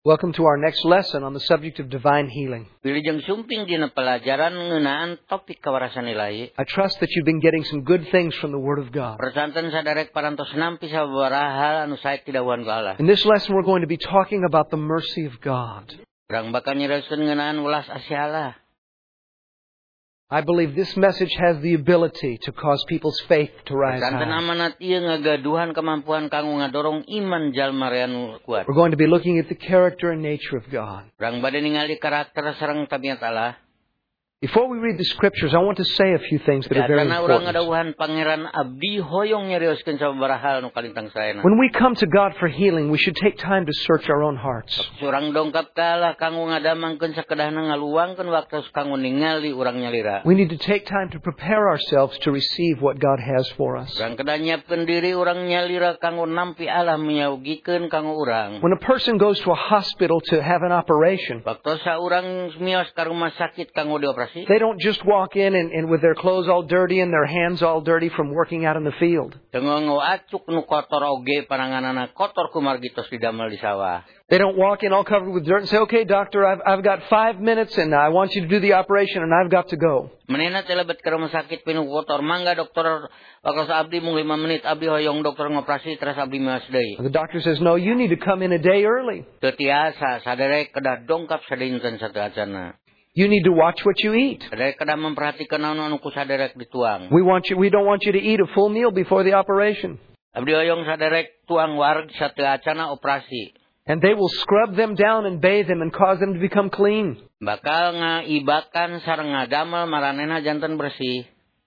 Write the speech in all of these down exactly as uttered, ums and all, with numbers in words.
Welcome to our next lesson on the subject of divine healing. Wilujeng sumping dina pelajaran ngeunaan topik kawarasan ilahi. I trust that you've been getting some good things from the Word of God. Persanten sadarek parantos nampi sabaraha hal anu sae ti dawuhan ku Allah. In this lesson we're going to be talking about the mercy of God. Urang bakal nyereukeun ngeunaan welas asih Allah. I believe this message has the ability to cause people's faith to rise Persanten high. amanat ieu ngagaduhan kemampuan kanggo ngadorong iman jalma rea nu kuat. We're going to be looking at the character and nature of God. Urang bade ningali karakter sareng tabiat Allah. Before we read the scriptures, I want to say a few things that are very Karena urang important. ngadawuhan pangeran abdi hoyong nyarioskeun sababaraha hal nu kalintang saena. When we come to God for healing, we should take time to search our own hearts. Urang dongkap ka Allah kanggo ngadamangkeun sakedahna ngaluangkeun waktu kanggo ningali urang nyalira. We need to take time to prepare ourselves to receive what God has for us. Urang kedah nyiapkeun diri urang nyalira kanggo nampi Allah menyawgikeun kanggo urang. When a person goes to a hospital to have an operation, Waktu saurang mios ka rumah sakit kanggo dioperasi, they don't just walk in and, and with their clothes all dirty and their hands all dirty from working out in the field. tengong acuk nu kotor oge pananganana kotor kumargitos didamel di sawah. They don't walk in all covered with dirt and say, "Okay, doctor, I've, I've got five minutes and I want you to do the operation and I've got to go." Menena telebet ke rumah sakit pinu kotor, mangga dokter waktu sa abdi mung lima menit abdi hoyong dokter ngoperasi terus abdi meos deui. The doctor says, "No, you need to come in a day early. Teu tiasa saderek kedah dongkap sadinten sateacana. You need to watch what you eat. Saderek kedah memperhatikan naon anu ku saderek dituang. We want you, we don't want you to eat a full meal before the operation." Abdi hoyong saderek tuang wareg sateacana operasi. And they will scrub them down and bathe them and cause them to become clean. Bakal ngaibakan sareng ngadamel maranena janten bersih.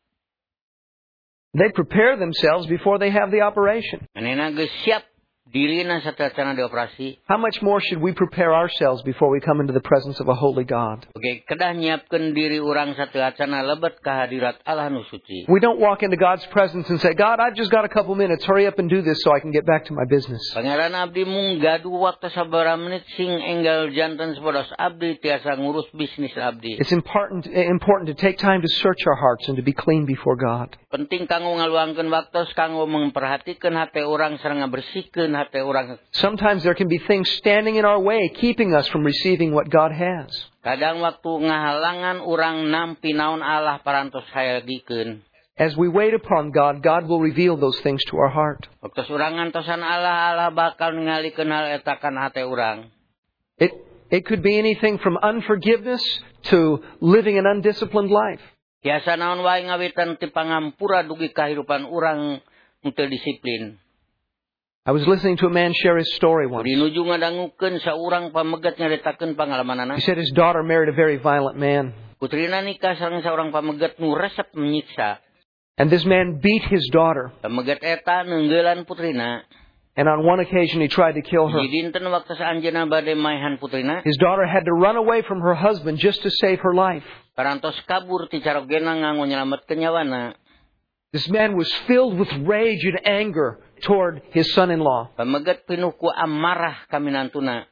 They prepare themselves before they have the operation. Manena geus siap dirina sateacana dioperasi. How much more should we prepare ourselves before we come into the presence of a holy God? Oke, kedah nyiapkeun diri urang sateacana lebet ka hadirat Allah nu suci. We don't walk into God's presence and say, "God, I've just got a couple minutes. Hurry up and do this so I can get back to my business." Pangeran abdi mung gaduh waktu sabaraha menit sing enggal janten sepodos abdi tiasa ngurus bisnis abdi. It's important, important to take time to search our hearts and to be clean before God. Penting kanggo ngaluangkeun waktu kanggo memperhatikeun hate urang sareng ngabersihkeun hate urang. Sometimes there can be things standing in our way, keeping us from receiving what God has. Kadang waktu ngahalangan urang nampi naon Allah parantos hayagikeun. As we wait upon God, God will reveal those things to our heart. Waktu urang ngantosan Allah, Allah bakal ngalikeun hal eta kana hate urang. It, it could be anything from unforgiveness to living an undisciplined life. Tiasa naon wae ngawitan ti pangampura dugi kahirupan urang nu teu disiplin. I was listening to a man share his story once. Dinuju ngadangukeun saurang pamegat nyaritakeun pangalamanana. He said his daughter married a very violent man. Putrina nikah sareng saurang pamegat nu resep menyiksa. And this man beat his daughter. Pamegat eta neunggeulan putrina. And on one occasion he tried to kill her. Di dinten waktu saanjeunna bade maehan putrina. His daughter had to run away from her husband just to save her life. Parantos kabur ti carogena nganggo nyelametkeun nyawana. This man was filled with rage and anger toward his son-in-law. Pamegat pinuh ku amarah ka minantuna.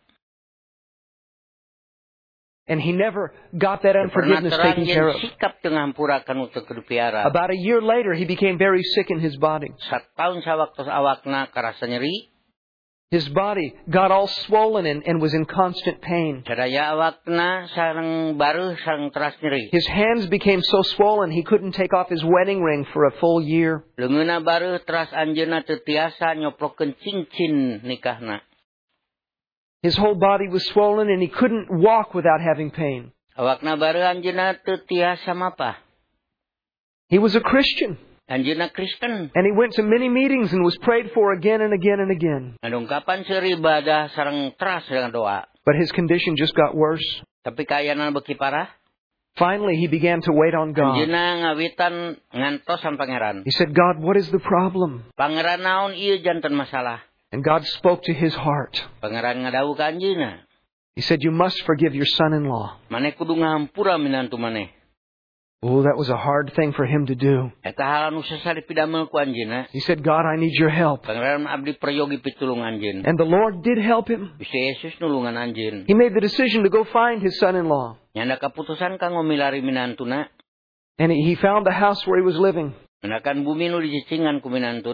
And he never got that unforgiveness taken care of. Sikap teu ngampura kanu teu kedupiara. About a year later, he became very sick in his body. Sataun sawaktos awakna karasa nyeri. His body got all swollen and, and was in constant pain. Sadaya awakna sareng bareuh sareng teras nyeri. His hands became so swollen he couldn't take off his wedding ring for a full year. Leungeunna bareuh teras anjeunna teu tiasa nyoplokeun cincin nikahna. His whole body was swollen and he couldn't walk without having pain. Awakna bareuh anjeunna teu tiasa mapah. He was a Christian. Anjeunna Kristen. And he went to many meetings and was prayed for again and again and again. Ngadongkapan seur ibadah sareng teras dengan doa. But his condition just got worse. Tapi kaayana beuki parah. Finally, he began to wait on God. Anjeunna ngawitan ngantosan pangeran. He said, "God, what is the problem?" Pangeran naon ieu janten masalah? And God spoke to his heart. Pangeran ngadawuh ka anjeunna. He said, "You must forgive your son-in-law." Maneh kudu ngahampura minantu maneh. Oh, that was a hard thing for him to do. Eta hal anu susah dipidamel ku anjeunna. He said, "God, I need your help." Pangeran abdi prayogi pitulung anjeun. And the Lord did help him. Gusti Yesus nulungan anjeun. He made the decision to go find his son-in-law. Nyanda kaputusan kanggo milari minantuna. And he he found the house where he was living. Menakan bumi nu dicicingan ku minantuna.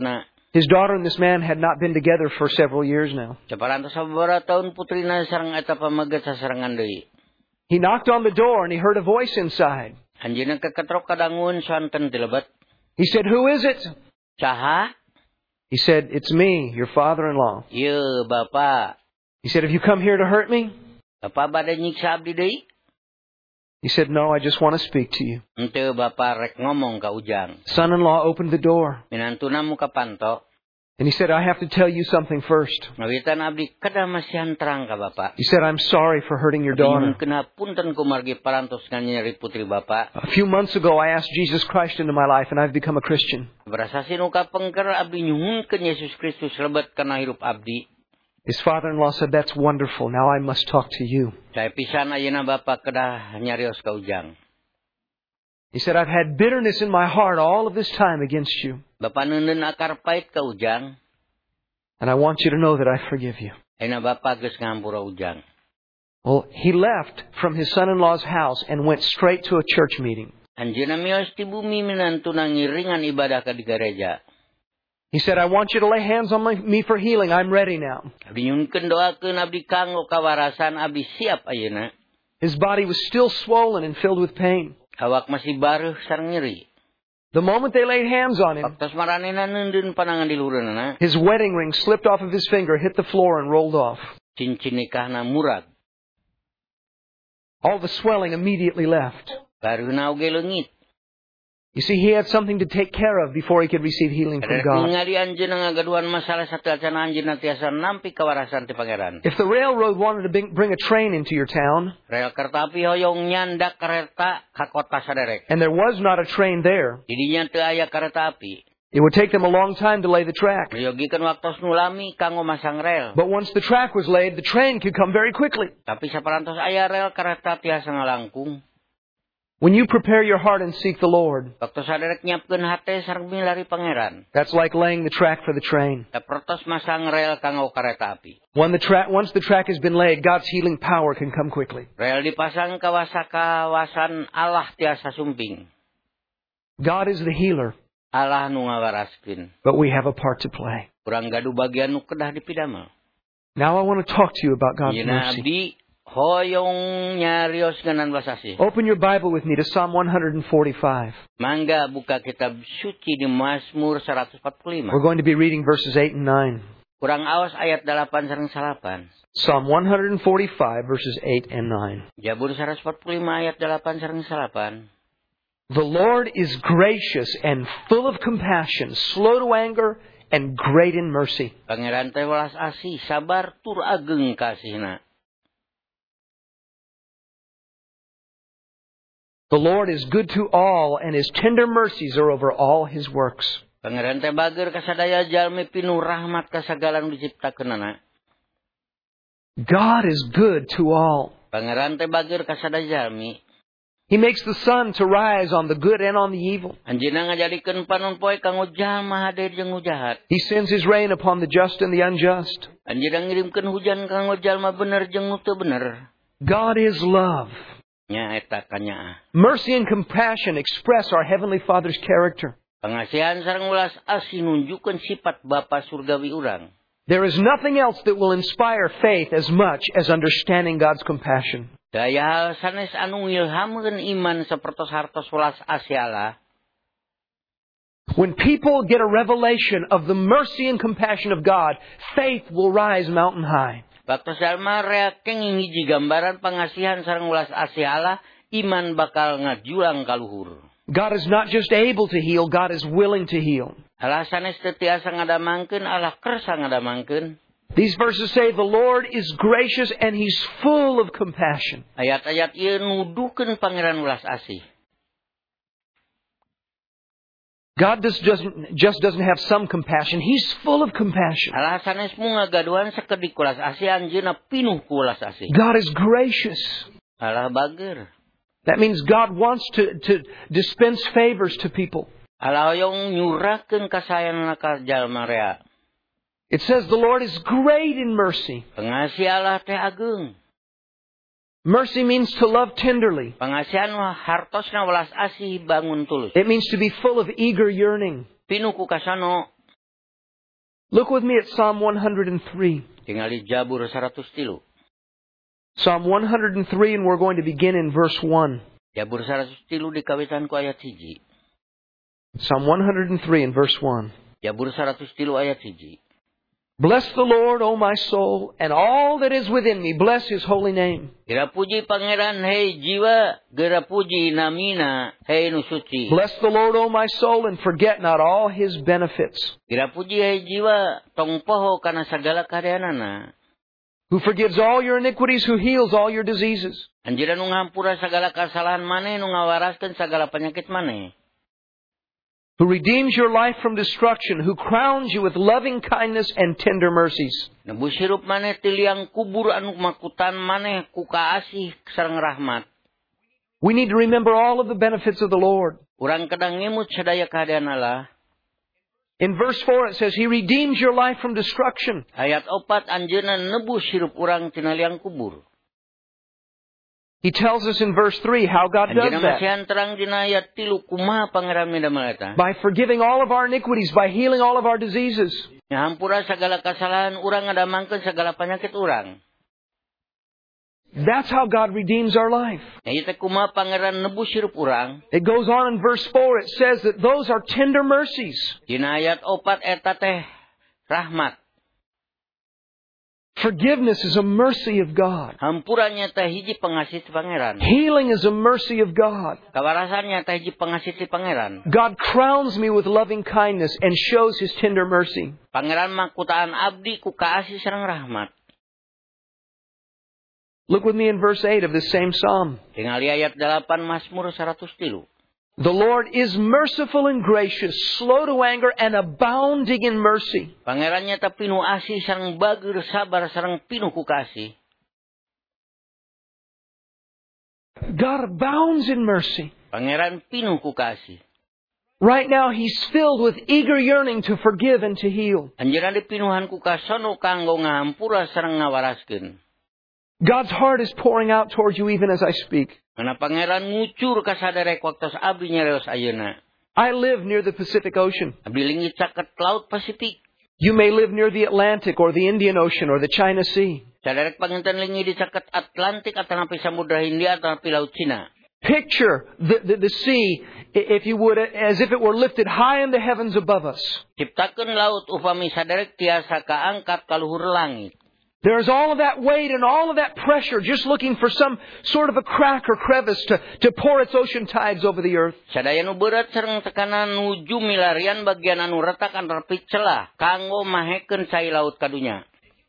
His daughter and this man had not been together for several years now. Saparantos sa beberapa tahun putri na sareng eta pamaget sa sarengan deui. He knocked on the door and he heard a voice inside. Anjeunna keketrok kadangun santen ti lebet. He said, "Who is it?" Saha? He said, "It's me, your father-in-law." Ieu Bapak. He said, "Have you come here to hurt me?" Bapak bade nyiksa abdi deui? He said, "No, I just want to speak to you." Henteu Bapak rek ngomong ka Ujang. Son-in-law opened the door. Minantuna mu kapanto. And he said, "I have to tell you something first." Ngawitan abdi kada masihan terang ka Bapak. He said, "I'm sorry for hurting your daughter." Kena punten kumargi parantos nganyeri putri Bapak. A few months ago, I asked Jesus Christ into my life, and I've become a Christian. Berasa sinu ka pengker abdi nyuhunkeun Yesus Kristus lebet kana hirup abdi. His father-in-law said, "That's wonderful. Now I must talk to you." Saya pisan ayeuna Bapak kedah nyarios ka Ujang. He said, "I've had bitterness in my heart all of this time against you. Bapak neuneun akar pait ka Ujang. And I want you to know that I forgive you." Ayeuna Bapak geus ngampura Ujang. Well, he left from his son-in-law's house and went straight to a church meeting. Anjeunna miyos ti bumi minantuna ngiringan ibadah ka di gereja. He said, "I want you to lay hands on my, me for healing. I'm ready now." Abdi nyunkeun doakeun abdi kanggo kawarasan abdi siap ayeuna. His body was still swollen and filled with pain. Awak masih baruh sareng nyeri. The moment they laid hands on him, Waktos maranena neundeun panangan di luhureunna, his wedding ring slipped off of his finger, hit the floor, and rolled off. cincin nikahna murag. All the swelling immediately left. Baruhna oge leungit. You see, he had something to take care of before he could receive healing from Kada God. ningali anjeunna ngagaduhan masalah sateacan anjeunna tiasa nampi kawarasan ti Pangeran. If the railroad wanted to bring bring a train into your town, Rel kereta api hoyong nyandak kereta ka kota saderek. and there was not a train there, Didinya teu aya kereta api. it would take them a long time to lay the track. Ngayogikeun waktos nu lami kanggo masang rel. But once the track was laid, the train could come very quickly. Tapi saparantos aya rel kereta tiasa ngalangkung. When you prepare your heart and seek the Lord, Waktu saderek nyiapkeun hate sareng milari Pangeran. that's like laying the track for the train. Sapertos masang rel kanggo kereta api. When the track, once the track has been laid, God's healing power can come quickly. Rel dipasang kawasa-kawasan Allah tiasa sumping. God is the healer, Allah nu ngawaraskeun. but we have a part to play. Urang gaduh bagian nu kedah dipidamel. Now I want to talk to you about God's Yeuna mercy. abdi hoyong nyarios ngenan belas asih. Open your Bible with me to Psalm one forty-five. Mangga buka kitab suci di Mazmur seratus empat puluh lima. We're going to be reading verses eight and nine. Kurang awas ayat delapan sareng salapan. Psalm one forty-five, verses eight and nine. Jabur seratus empat puluh lima ayat delapan sareng salapan. The Lord is gracious and full of compassion, slow to anger, and great in mercy. Pangeran teh welas asih, sabar tur ageng kasihna. The Lord is good to all, and His tender mercies are over all His works. Pangeran teh bager ka sadaya jalmi pinuh rahmat ka sagala nu diciptakeunana. God is good to all. Pangeran teh bager ka sadaya jalmi. He makes the sun to rise on the good and on the evil. Anjeunna ngajadikeun panonpoe kanggo jalma hade jeung nu jahat. He sends His rain upon the just and the unjust. Anjeunna ngirimkeun hujan kanggo jalma bener jeung nu teu bener. God is love. Nya eta kanyaa. Mercy and compassion express our Heavenly Father's character. Pangasihan sareng welas asih nunjukkeun sifat Bapa surgawi urang. There is nothing else that will inspire faith as much as understanding God's compassion. Daya hal sanes anu ngilhamkeun iman sapertos hartos welas asih Allah. When people get a revelation of the mercy and compassion of God, faith will rise mountain high. Waktu jalma reake ngihiji gambaran pangasihan sareng welas asih Allah, iman bakal ngajulang ka luhur. God is not just able to heal, God is willing to heal. Allah sanes teu tiasa ngadamangkeun, Allah kersa ngadamangkeun. These verses say the Lord is gracious and He's full of compassion. Ayat-ayat ieu nuduhkeun Pangeran welas asih. God just doesn't, just doesn't have some compassion. He's full of compassion. Allah sanes mu ngagaduhan sakedik welas asih anjeunna pinuh ku welas asih. God is gracious. Allah bager. That means God wants to, to dispense favors to people. Allah hoyong nyurahkeun kasayanana ka jalma rea. It says the Lord is great in mercy. Pangasih Allah teh ageng. Mercy means to love tenderly. Pangasihan hartosna welas asih bangun tulus. It means to be full of eager yearning. Pinuh ku kasano. Look with me at Psalm one hundred three. Tingali Jabur seratus tilu. Psalm one hundred three, and we're going to begin in verse one. Jabur seratus tilu di kawitan ku ayat siji. Psalm one hundred three and verse one. Jabur seratus tilu ayat siji. Bless the Lord, O my soul, and all that is within me. Bless His holy name. Gira puji pangeran, hei jiwa. Gira puji namina, hei nusuci. Bless the Lord, O my soul, and forget not all His benefits. Gira puji hei jiwa, tong poho kana sagala karyanana. Who forgives all your iniquities, who heals all your diseases. Anjira nung hampura sagala kasalahan mane, nung awaraskan sagala penyakit mane. Who redeems your life from destruction, who crowns you with loving kindness and tender mercies. Nabusirup mane tiliang kubur anu makutan mane ku kaasih sareng rahmat. We need to remember all of the benefits of the Lord. Urang kadang ngemut sadaya kahadean Allah. In verse four it says, He redeems your life from destruction. Ayat opat anjeunna nebus hirup urang tina liang kubur. He tells us in verse three how God does Anjeunna that. masihan terang dina ayat tilu kumaha pangeran midamel eta. By forgiving all of our iniquities, by healing all of our diseases. Ngahampura sagala kasalahan urang ngadamangkeun sagala penyakit urang. That's how God redeems our life. Nya ieu teh kumaha pangeran nebus hirup urang. It goes on in verse four, it says that those are tender mercies. Dina ayat opat eta teh rahmat. Forgiveness is a mercy of God. Hampuranya teh hiji pangasih ti pangeran. Healing is a mercy of God. Kawarasannya teh hiji pangasih ti pangeran. God crowns me with loving kindness and shows His tender mercy. Pangeran makutaan abdi ku kaasih sareng rahmat. Look with me in verse eight of the same psalm. Tingali ayat delapan Mazmur seratus tilu. The Lord is merciful and gracious, slow to anger, and abounding in mercy. Pangerannya teh pinuh asih sareng bageur sabar sareng pinuh ku kasih. God abounds in mercy. Pangeran pinuh ku kasih. Right now, He's filled with eager yearning to forgive and to heal. Anjeunna dipinuhan ku kasono kanggo ngahampura sareng ngawaraskeun. God's heart is pouring out towards you even as I speak. Karena pangeran ngucur ka saderek waktos abdi nyareos ayeuna. I live near the Pacific Ocean. Abdi linggih caket laut Pasifik. You may live near the Atlantic or the Indian Ocean or the China Sea. Saderek panginten linggih di caket Atlantik atanapi Samudra Hindia atanapi Laut Cina. Picture the, the, the sea, if you would, as if it were lifted high in the heavens above us. Ciptakeun laut upami saderek tiasa kaangkat ka luhur langit. There's all of that weight and all of that pressure just looking for some sort of a crack or crevice to, to pour its ocean tides over the earth. Sadaya nu berat sareng tekanan nuju milarian bagian anu retak antarapi celah kanggo mahekeun cai laut kadunya.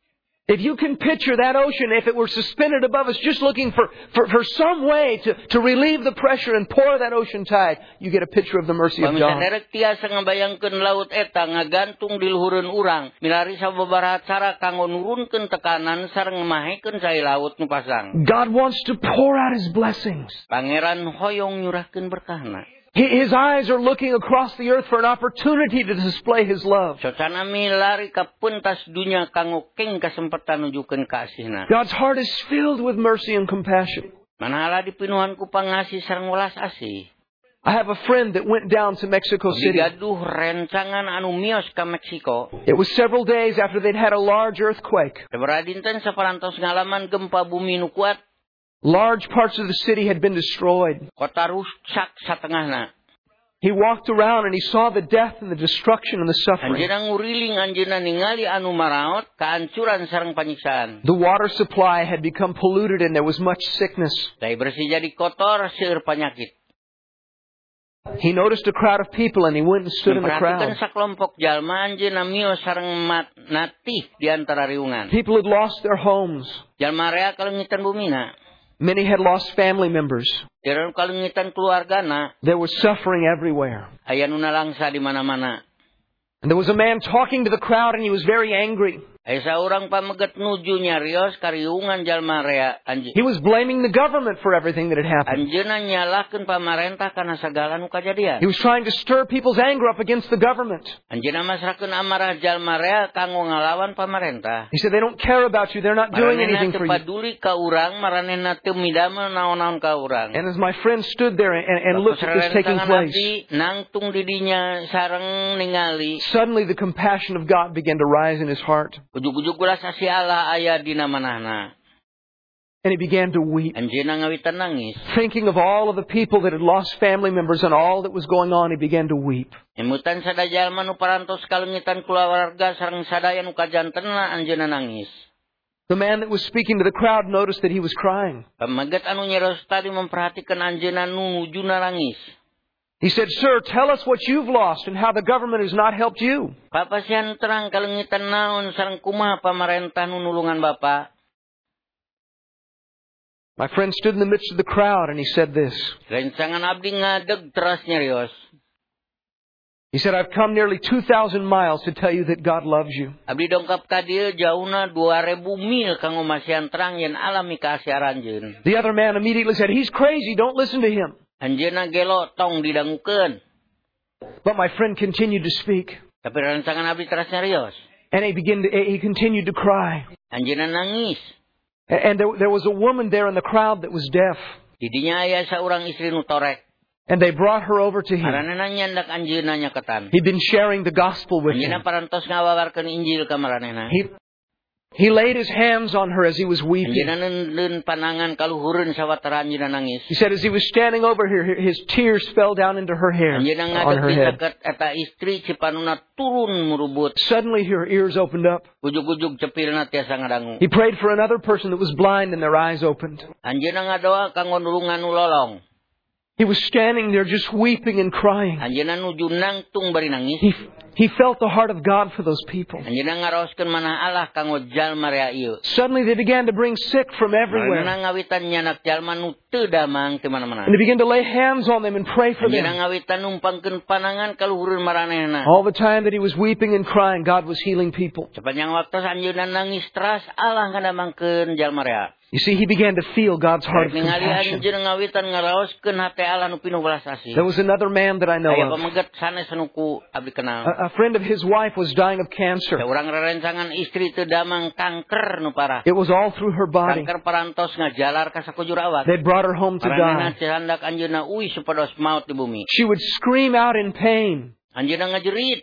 If you can picture that ocean, if it were suspended above us, just looking for, for, for some way to, to relieve the pressure and pour that ocean tide, you get a picture of the mercy of God. Pamisaderek tiasa ngabayangkeun laut eta ngagantung di luhureun urang, milari sababaraha cara kanggo nurunkeun tekanan sareng mahekeun cai laut nu pasang. God wants to pour out His blessings. Pangeran hoyong nyurahkeun berkahna. His eyes are looking across the earth for an opportunity to display His love. Socana milari ka pentas dunia kanggo keng kasempatan nujukeun kasihna. God's heart is filled with mercy and compassion. Manahala dipinuhan ku pangasih sareng welas asih. I have a friend that went down to Mexico City. Digaduh rencangan anu mios ka Meksiko. It was several days after they'd had a large earthquake. Sabaraha dinten saparantos ngalaman gempa bumi nu kuat. Large parts of the city had been destroyed. Kota rusak satengahna. He walked around and he saw the death and the destruction and the suffering. Anjeunna nguriling anjeunna ningali anu maraot kahancuran sareng panyiksaan. The water supply had become polluted and there was much sickness. Dai bersih jadi kotor seueur panyakit. He noticed a crowd of people and he went and stood in the crowd. Memperhatikan sakelompok jalma anjeunna mios sareng natih di antara riungan. People had lost their homes. Jalma rea kalengitan bumina. Many had lost family members. Dereun kalengitan keluargana. There was suffering everywhere. Aya nu nalangsa di mana-mana. And there was a man talking to the crowd and he was very angry. Aya saurang pameget nuju nyarios kariungan jalma rea anjeun. He was blaming the government for everything that had happened. Anjeunna nyalahkeun pamarentah kana sagala nu kajadian. He was trying to stir people's anger up against the government. Anjeunna masrakeun amarah jalma rea kanggo ngalawan pamarentah. He said, they don't care about you. They're not doing anything for you. Maranehna teu paduli ka urang, maranehna teu midamel naon-naon ka urang. And as my friend stood there and, and looked at this taking place, nangtung didinya sareng ningali. Suddenly the compassion of God began to rise in his heart. Ujug-ujug ulas asih Allah aya dina manahna. And he began to weep. Anjeunna ngawitan nangis. Thinking of all of the people that had lost family members and all that was going on, he began to weep. Emutan sada jalma nu parantos kalengitan keluarga sareng sadaya nu kajantenna anjeunna nangis. The man that was speaking to the crowd noticed that he was crying. Pamaget anu nyeros tadi memperhatikan anjeunna nu nujuna nangis. He said, "Sir, tell us what you've lost and how the government has not helped you." Papasian terang kalengitan naon sareng kumaha pamarentah nu nulungan Bapa. My friend stood in the midst of the crowd and he said this. Rencangan abdi ngadeg teras nyarios. He said, "I've come nearly two thousand miles to tell you that God loves you." Abdi dongkap ka dieu jauna dua ribu mil kanggo masihan terang yen Allah mikasih aranjeun. The other man immediately said, "He's crazy, don't listen to him." Anjeunna gelo tong didangukeun. But my friend continued to speak. Tapi rencangan abdi teras nyarios. And he began to, he continued to cry. Anjeunna nangis. And there, there was a woman there in the crowd that was deaf. Didinya aya saurang istri nu torek. And they brought her over to him. Maranehna nyandak anjeunna nyaketan. He'd been sharing the gospel with Anjeunna him. parantos ngawawarkeun Injil ka maranehna. He, he laid his hands on her as he was weeping. Anjeunna neun panangan kaluhureun sawatara anjeunna nangis. He said as he was standing over here, his tears fell down into her hair, Anjeunna on her ngadeg head. deket eta istri cipanuna turun murubut. Suddenly her ears opened up. Ujug-ujug cepilna tiasa ngadangu. He prayed for another person that was blind and their eyes opened. Anjeunna ngadoa kanggo nulungan nu lolong. He was standing there just weeping and crying. Anjeunna nuju nangtung bari nangis. He, he felt the heart of God for those people. Anjeunna ngaraoskeun manah Allah kanggo jalma rea ieu. Suddenly they began to bring sick from everywhere. Maranehna ngawitan nyanak jalma nu teu damang teu mana-mana. And they began to lay hands on them and pray for Anjeunna them. ngawitan numpangkeun panangan kaluhureun maranehna. All the time that he was weeping and crying, God was healing people. Sepanjang waktu anjeunna nangis teras Allah ngadamangkeun jalma rea. You see, he began to feel God's heart of Ningali compassion. anjeunna ngawitan ngaraoskeun hate Allah nu pinuh welas asih. There was another man that I know Aya of. pameget sanes nu ku abdi kenal. A, a friend of his wife was dying of cancer. Seorang rerencangan istri teu damang kanker nu parah. It was all through her body. Kanker parantos ngajalar ka sakujur awak. They'd brought her home to Maranehna die. cihandak anjeunna uih supados maut di bumi. She would scream out in pain. Anjeunna ngajerit.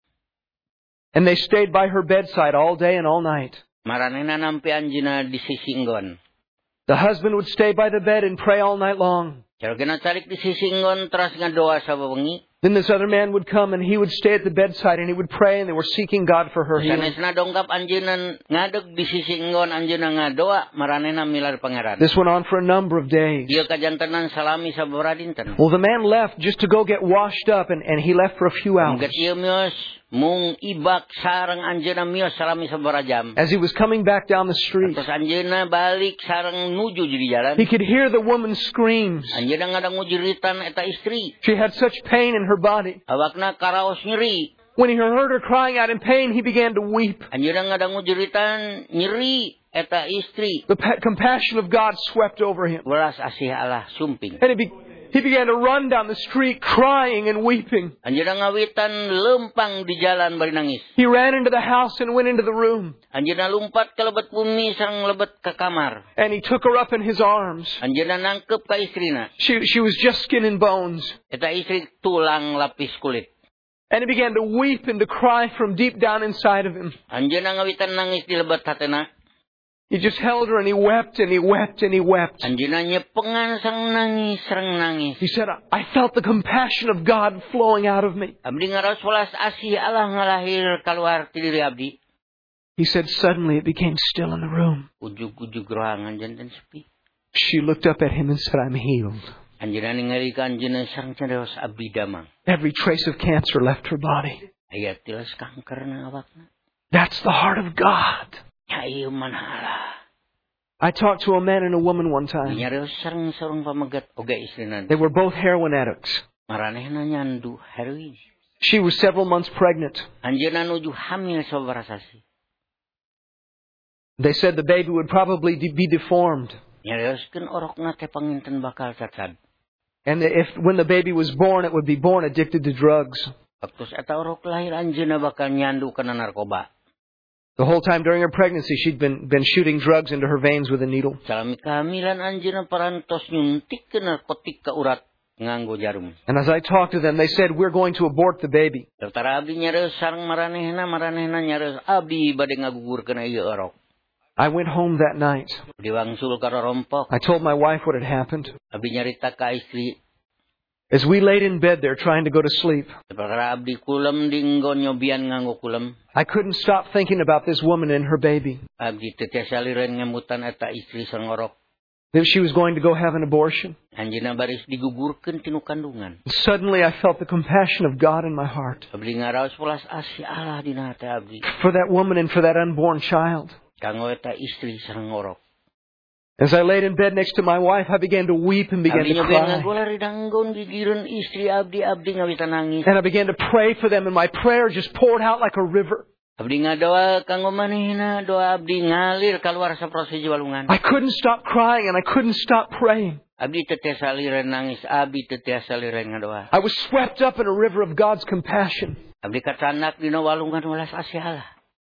And they stayed by her bedside all day and all night. Maranehna nampi anjeunna di sisi enggon. The husband would stay by the bed and pray all night long. Caragena calik di sisi enggon teras ngadoa sabawengi. Then this other man would come and he would stay at the bedside and he would pray and they were seeking God for her healing. Sanesna dongkap anjeunna ngadeg di sisi enggon anjeunna ngadoa maranehna milari pangeran. This went on for a number of days. Ieu kajantenan salami sababaraha dinten. Well, the man left just to go get washed up and, and he left for a few hours. Mungkin ieu mios mung ibak sareng anjeunna mios salami sababaraha jam. As he was coming back down the street, Terus anjeunna balik sareng nuju di jalan. he could hear the woman's screams. Anjeunna ngadangu jeritan eta istri. She had such pain in her body. Awakna karaos nyeri. When he heard her crying out in pain, he began to weep. Anjeunna ngadangu jeritan nyeri eta istri. The pa- compassion of God swept over him. Welas asih Allah sumping. And he, be- he began to run down the street crying and weeping. Anjeunna ngawitan lempang di jalan bari nangis. He ran into the house and went into the room. Anjeunna lumpat ka lebet bumi sareng lebet ka kamar. And he took her up in his arms. Anjeunna nangkep ka istrina. She, she was just skin and bones. Eta istri tulang lapis kulit. And he began to weep and to cry from deep down inside of him. Anjeunna ngawitan nangis di lebet hatena. He just held her and he wept and he wept and he wept. Anjeunna nyepengan sareng nangis sareng nangis. He said, I felt the compassion of God flowing out of me. Abdi ngaraos welas asih Allah ngalahir kaluar ti diri abdi. He said, suddenly it became still in the room. Ujug-ujug ruangan janten sepi. She looked up at him and said, I'm healed. Anjeunna ningali ka anjeunna sareng cenderaos abdi damang. Every trace of cancer left her body. Aya tilas kanker na awakna. That's the heart of God. Ya ieu manah Allah. I talked to a man and a woman one time. Nyarios sareng sareng pamegat oge istrina. They were both heroin addicts. Maranehna nyandu heroin. She was several months pregnant. Anjeunna nuju hamil sababaraha sasi. They said the baby would probably de- be deformed. Nyarioskeun orokna teh panginten bakal cacat. And if when the baby was born, it would be born addicted to drugs. Waktu eta orok lahir anjeunna bakal nyandu kana narkoba. The whole time during her pregnancy, she'd been, been shooting drugs into her veins with a needle. Salami kehamilan anjeunna parantos nyuntikeun narkotik ka urat nganggo jarum. And as I talked to them, they said, we're going to abort the baby. Tertara abdi nyareus sareng maranehna, maranehna nyareus abdi bade ngagugurkeun ieu orok. I went home that night. Diwangsul ka rorompok. I told my wife what had happened. Abdi nyarita ka istri. As we laid in bed there trying to go to sleep, Tertara abdi kulem dinggo nyobian nganggo kulem. I couldn't stop thinking about this woman and her baby. Abdi teu tiasa lireun ngemutan eta istri sareng orok. That she was going to go have an abortion. Anjeunna baris digugurkeun tinu kandungan. Suddenly I felt the compassion of God in my heart. Abdi ngaraos welas asih Allah dina hati abdi. For that woman and for that unborn child. Kanggo eta istri sareng orok. As I laid in bed next to my wife, I began to weep and began Abdi to nyobian cry. ngagolari danggon gigireun istri abdi abdi ngawita nangis. And I began to pray for them, and my prayer just poured out like a river. Abdi ngadoa kanggo manehna, doa abdi ngalir kaluar saprose jiwalungan. I couldn't stop crying, and I couldn't stop praying. Abdi teu tiasa lireun nangis, abdi teu tiasa lireun ngadoa. I was swept up in a river of God's compassion. Abdi kacanak dina walungan welas asih Allah.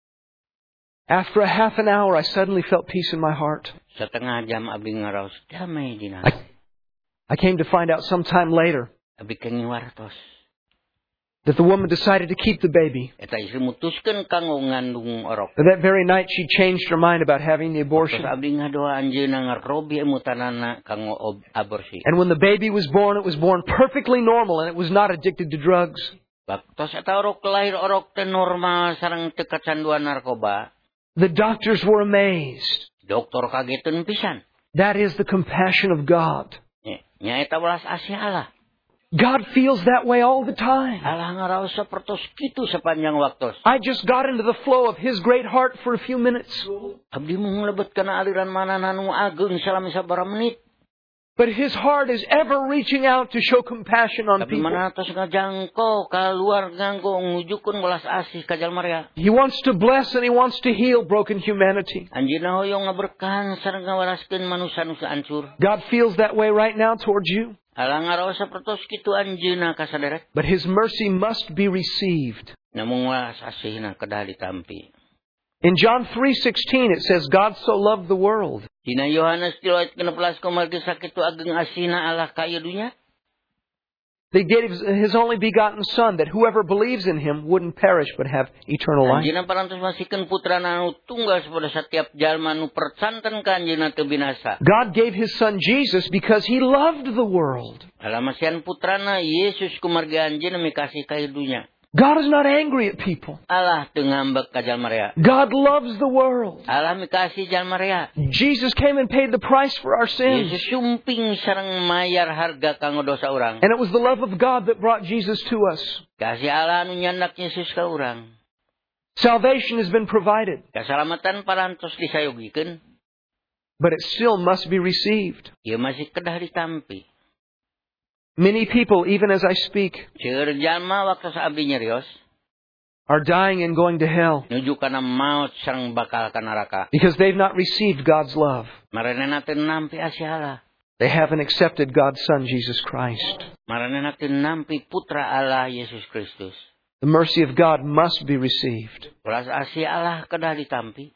After a half an hour, I suddenly felt peace in my heart. Setengah jam abdi ngaraos damai dina. I, I came to find out sometime later Abdi kengiwartos. that the woman decided to keep the baby. Eta istri mutuskeun kanggo ngandung orok. That very night, she changed her mind about having the abortion. Terus abdi ngadoa anjeunna ngarobi emutanana kanggo ob- aborsi. And when the baby was born, it was born perfectly normal, and it was not addicted to drugs. Waktu eta orok lahir orok teh normal sareng teu kacanduan narkoba. The doctors were amazed. Doktor kagetun pisan. That is the compassion of God. Nya eta welas asih Allah. God feels that way all the time. Allah ngaraos sapertos kitu sepanjang waktu. I just got into the flow of His great heart for a few minutes. Abdi mung lebet kana aliran manana nu ageung salami sabaraha menit. But His heart is ever reaching out to show compassion on Tapi people. mana tos ngajangko kaluar nganggo ngujukeun welas asih ka jalma rea. He wants to bless and He wants to heal broken humanity. Anjeunna hoyong ngaberkahan sareng ngawaraskeun manusia-manusia hancur. God feels that way right now towards you. Allah ngaraos sapertos kitu anjeunna ka saderek. But His mercy must be received. Namun welas asihna kedah ditampi. In John three sixteen, it says, God so loved the world. Dina Yohanes tilu ayat genep belas kumargi sakitu ageng asihna Allah ka ieu dunya. They gave His only begotten Son, that whoever believes in Him wouldn't perish but have eternal life. Anjeunna parantos masihkeun putrana anu tunggal sapada setiap jalma nu percanten ka anjeunna teu binasa. God gave His Son Jesus because He loved the world. Allah masihan putrana Yesus kumargi anjeunna mikasih ka ieu dunya. God is not angry at people. Allah teu ngambek ka jalma rea. God loves the world. Allah mikasih jalma rea. Jesus came and paid the price for our sins. Yesus sumping sareng mayar harga kanggo dosa urang. And it was the love of God that brought Jesus to us. Kasih Allah anu nyandak Yesus ka urang. Salvation has been provided, Kasalamatan parantos disayogikeun. but it still must be received. Ieu masih kedah ditampi. Many people, even as I speak, Seueur jalma waktu abdi nyarios are dying and going to hell nuju kana maut sareng bakal ka neraka. because they've not received God's love. Maranena teu nampi asih Allah. They haven't accepted God's Son, Jesus Christ. Maranena teu nampi putra Allah Yesus Kristus. The mercy of God must be received. Welas asih Allah kedah ditampi.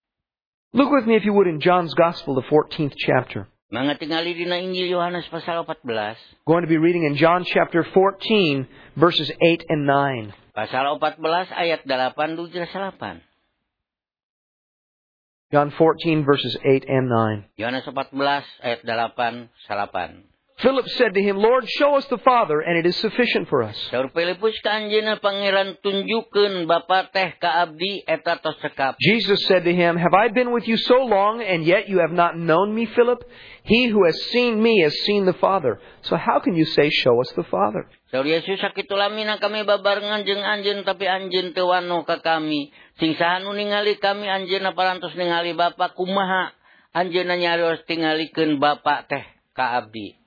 Look with me, if you would, in John's Gospel, the fourteenth chapter. Mangga tingali dina Injil Yohanes pasal empat belas. Going to be reading in John chapter fourteen, verses eight and nine. Pasal empat belas ayat delapan tujuh salapan. John fourteen, verses eight and nine. Yohanes empat belas ayat delapan salapan. Philip said to him, Lord, show us the Father, and it is sufficient for us. Saur Filipus ka anjeunna pangeran tunjukeun Bapa teh ka abdi eta tos cekap. Jesus said to him, Have I been with you so long, and yet you have not known me, Philip? He who has seen me has seen the Father. So how can you say, Show us the Father? Saur Yesus sakitu lamina kami babarengan jeung anjeun tapi anjeun teu wano ka kami. Sing saha nu ningali kami anjeunna parantos ningali Bapa, kumaha anjeunna nyarios tingalikeun Bapa teh ka abdi.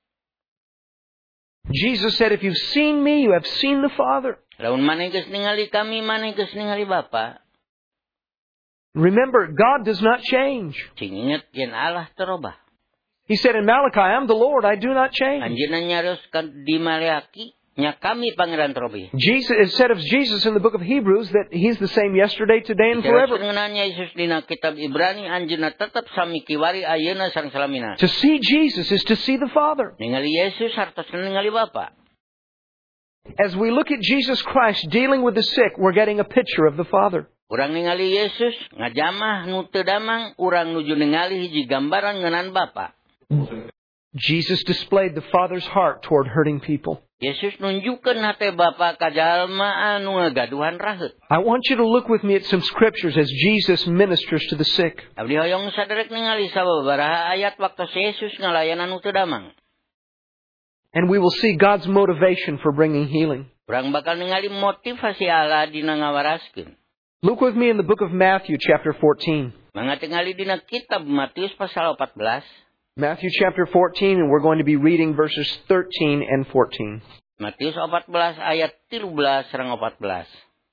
Jesus said, If you've seen me, you have seen the Father. Lamun maneh geus ningali kami, maneh geus ningali Bapa. Remember, God does not change. Sing ingat yen Allah terubah. He said in Malachi, I'm the Lord, I do not change. Anjeunna nyarioskeun di Maleaki nya kami pangeran terubah. Jesus, it said of Jesus in the book of Hebrews that He's the same yesterday, today, and forever. Ngeunanya Yesus dina kitab Ibrani anjeunna tetep sami kiwari ayeuna sareng salamina. To see Jesus is to see the Father. Ningali Yesus hartosna ningali Bapa. As we look at Jesus Christ dealing with the sick, we're getting a picture of the Father. Urang ningali Yesus ngajamah nu teu damang, urang nuju ningali hiji gambaran ngeunaan Bapa. Jesus displayed the Father's heart toward hurting people. Yesus nunjukkeun hate Bapa ka jalma anu ngagaduhan raheut. I want you to look with me at some scriptures as Jesus ministers to the sick. Abdi hoyong saderek ningali sababaraha ayat waktu Yesus ngalayanan nu teu damang. And we will see God's motivation for bringing healing. Urang bakal ningali motivasi Allah dina ngawaraskeun. Look with me in the book of Matthew chapter fourteen. Mangga tingali dina kitab Matius pasal empat belas. Matthew chapter fourteen, and we're going to be reading verses thirteen and fourteen. Matius empat belas ayat tilu belas sareng empat belas.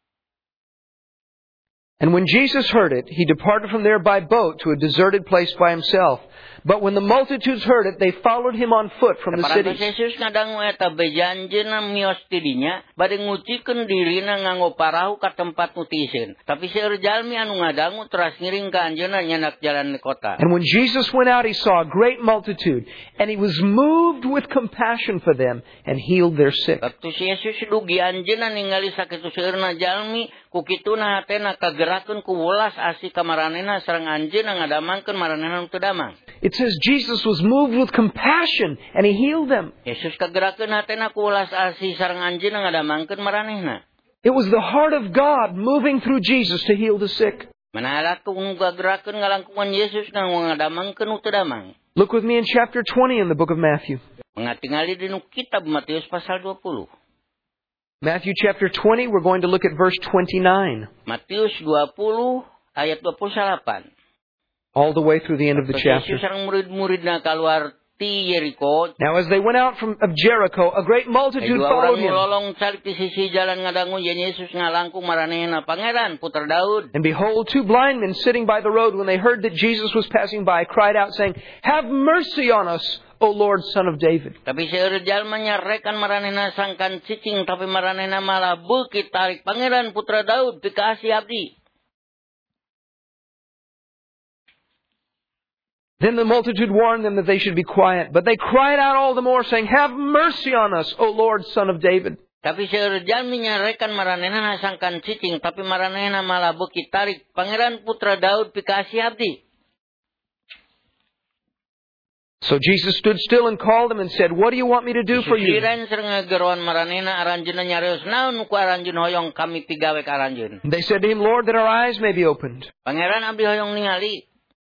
And when Jesus heard it, He departed from there by boat to a deserted place by Himself. But when the multitudes heard it, they followed Him on foot from the cities. Yesus ngadangu eta bejanjeuna mios ti dinya, bade ngucikeun dirina nganggo parahu ka tempat nu tisieun. Tapi seueur jalmi anu ngadangu teras ngiring ka anjeunna nyandak jalan di kota. And when Jesus went out, He saw a great multitude, and He was moved with compassion for them, and healed their sick. Waktu Yesus dugi anjeunna ningali sakitu seueurna jalmi, ku kituna hatena kagerakeun ku welas asih ka maranehna sareng anjeunna ngadamangkeun maranehna nu teu damang. It says Jesus was moved with compassion and He healed them. Yesus kagerakeun hatena ku welas asih sareng anjeunna ngadamangkeun maranehna. It was the heart of God moving through Jesus to heal the sick. Manahala ku kagerakeun ngalangkungan Yesus nganggo ngadamangkeun nu teu damang. Look with me in chapter twenty in the book of Matthew. Mangatingali dinu kitab Matius pasal dua puluh. Matthew chapter twenty, we're going to look at verse twenty-nine. Matius dua puluh ayat dua puluh delapan. All the way through the end of the chapter. Yesus sareng murid-muridna kaluar ti Yeriko. Now as they went out from of Jericho, a great multitude followed Him. Lolong cari ti sisi jalan ngadangu yen Yesus ngalangkung maranehna Pangeran putra Daud. And behold, two blind men sitting by the road, when they heard that Jesus was passing by, cried out, saying, "Have mercy on us, O Lord, Son of David." Tapi seueur jalma nyarekan maranehna sangkan cicing, tapi maranehna malah beukit tarik, "Pangeran putra Daud, pikasih abdi." Then the multitude warned them that they should be quiet. But they cried out all the more, saying, "Have mercy on us, O Lord, Son of David." Tapi seueur jalmi nyarekan maranehna sangkan cicing, tapi maranehna malah beukit tarik, "Pangeran putra Daud, pikasih abdi." So Jesus stood still and called them and said, "What do you want me to do for you?" Sisiran sareng ngageroan maranehna aranjeunna nyarios, "Naon ku aranjeun hoyong kami pigawe ka aranjeun?" They said to Him, "Lord, that our eyes may be opened." Pangeran abdi hoyong ningali.